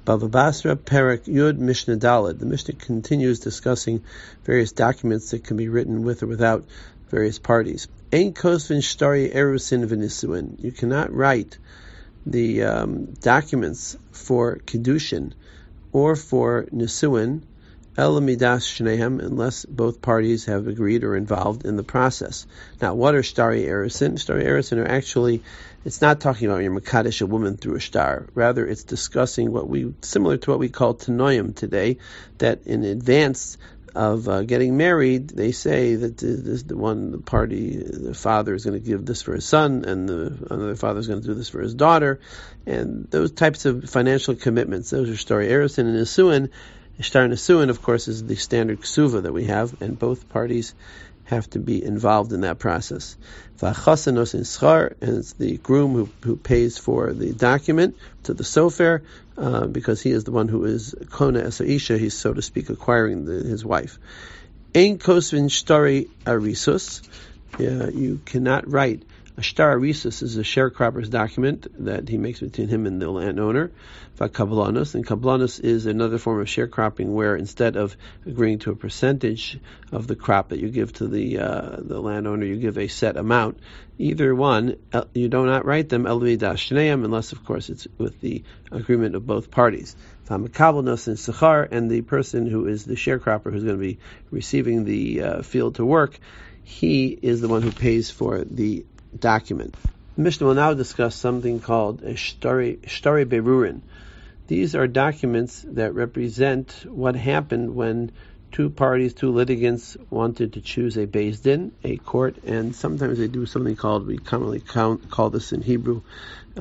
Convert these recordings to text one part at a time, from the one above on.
Bava Basra, Perek Yud, Mishnah Daled. The Mishnah continues discussing various documents that can be written with or without various parties. Ein kosvin shtari erusin v'nisuin. You cannot write the documents for kiddushin or for nisuin el midas shnehem, unless both parties have agreed or involved in the process. Now, what are shtari erusin? Shtari erusin are actually, it's not talking about your makadesh a woman through a star. Rather, it's discussing similar to what we call tanoim today, that in advance of getting married, they say that the party, the father is going to give this for his son, and the other father is going to do this for his daughter, and those types of financial commitments. Those are shtari erusin and nisuin. Shtar Nisuin, of course, is the standard ksuva that we have, and both parties have to be involved in that process. V'achasan nosin schar, and it's the groom who pays for the document to the sofer, because he is the one who is kona es ha'isha, he's, so to speak, acquiring his wife. Ein kosvin shtari arisus. You cannot write. A shtar arisus is a sharecropper's document that he makes between him and the landowner. Kablanos, and kablanos is another form of sharecropping where instead of agreeing to a percentage of the crop that you give to the landowner, you give a set amount. Either one, you do not write them unless, of course, it's with the agreement of both parties. Kablanos and sechar, and the person who is the sharecropper who's going to be receiving the field to work, he is the one who pays for the document. The Mishnah will now discuss something called a shtari berurin. These are documents that represent what happened when two litigants wanted to choose a beis din, a court, and sometimes they do something called, we commonly call this in Hebrew, a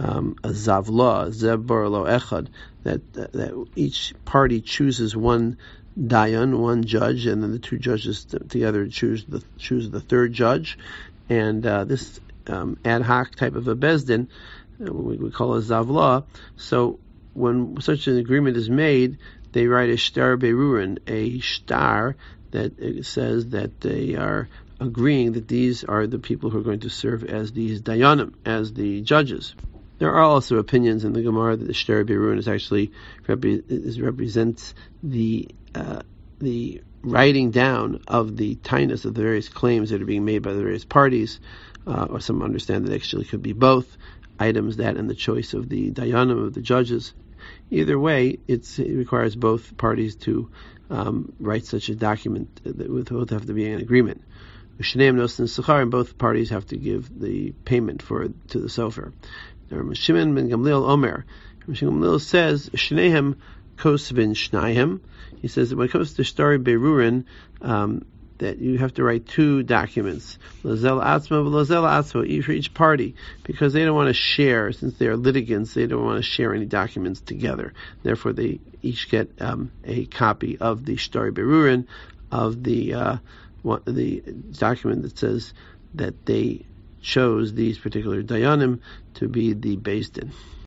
zavla, zeb bar lo echad, that each party chooses one dayan, one judge, and then the two judges together choose the third judge, and this ad hoc type of a beis din, we call a zavla. So when such an agreement is made, they write a shtar berurin, a shtar that says that they are agreeing that these are the people who are going to serve as these dayanim, as the judges. There are also opinions in the Gemara that the shtar berurin is actually represents the writing down of the tainus of the various claims that are being made by the various parties, or some understand that actually could be both items, that and the choice of the dayanim, of the judges. Either way, it requires both parties to write such a document that both have to be in agreement. And both parties have to give the payment to the sofer. Shimon ben Gamliel Omer. Shimon ben Gamliel says, Shnehem kosvin shnayhem. He says that when it comes to shtari berurin, that you have to write two documents, lazel atzma v'lazel atzma, for each party, because they don't want to share, since they are litigants, they don't want to share any documents together. Therefore, they each get a copy of the shtari berurin, of the document that says that they chose these particular dayanim to be the beis din.